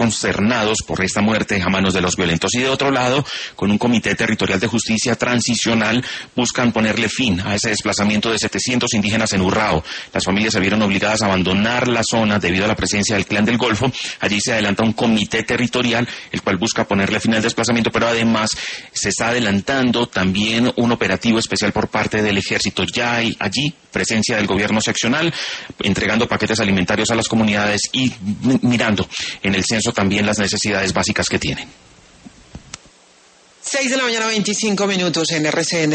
consternados por esta muerte a manos de los violentos. Y de otro lado, con un comité territorial de justicia transicional, buscan ponerle fin a ese desplazamiento de 700 indígenas en Urrao. Las familias se vieron obligadas a abandonar la zona debido a la presencia del Clan del Golfo. Allí se adelanta un comité territorial, el cual busca ponerle fin al desplazamiento, pero además se está adelantando también un operativo especial por parte del ejército. Ya hay allí presencia del gobierno seccional, entregando paquetes alimentarios a las comunidades y mirando en el censo también las necesidades básicas que tienen. 6 de la mañana, 25 minutos en RCN.